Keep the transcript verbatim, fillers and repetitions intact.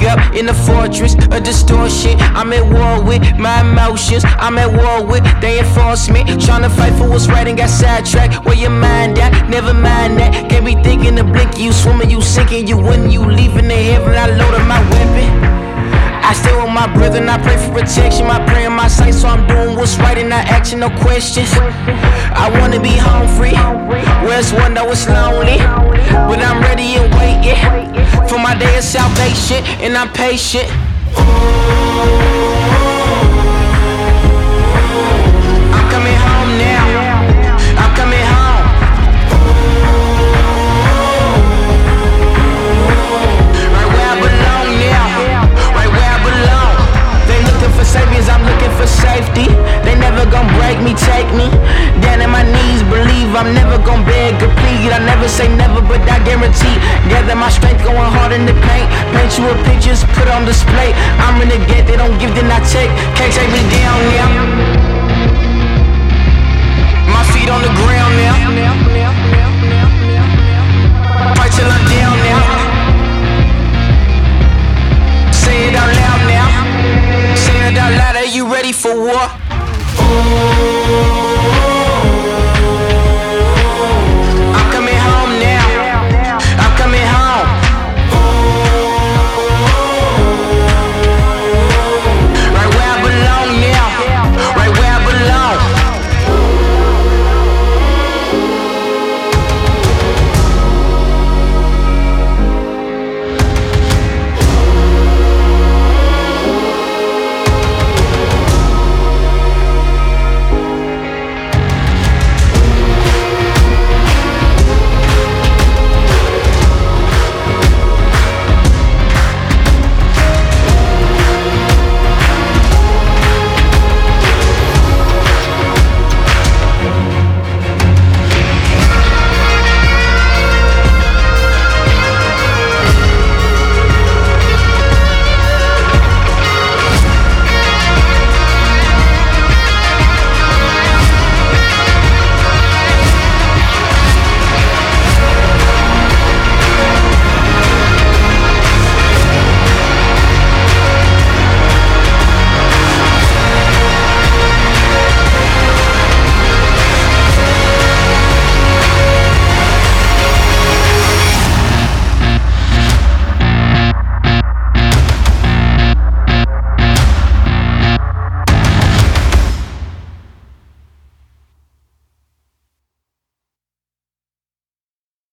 up in the fortress of distortion. I'm at war with my emotions. I'm at war with they enforcement. Tryna fight for what's right and got sidetracked. Where your mind at? Never mind that. Can't be thinking to blink. You swimming, you sinking, you winning, you leaving the heaven. I loaded my weapon. I stay with my brother and I pray for protection. My prayer in my sight, so I'm doing what's right and not asking no questions. I wanna be home free, where it's one though it's lonely, but I'm ready and waiting for my day of salvation, and I'm patient. I'm coming home now. I'm coming home. Right where I belong now. Right where I belong. They looking for saviors, I'm looking for safety. They never gon' break me, take me down on my knees. Believe I'm never gon' beg or plead. I never say never, but I guarantee. Gather my strength, going hard in the paint. Paint you a picture, put on display. I'm in the gate, they don't give, then I take. Can't take me down now. My feet on the ground now.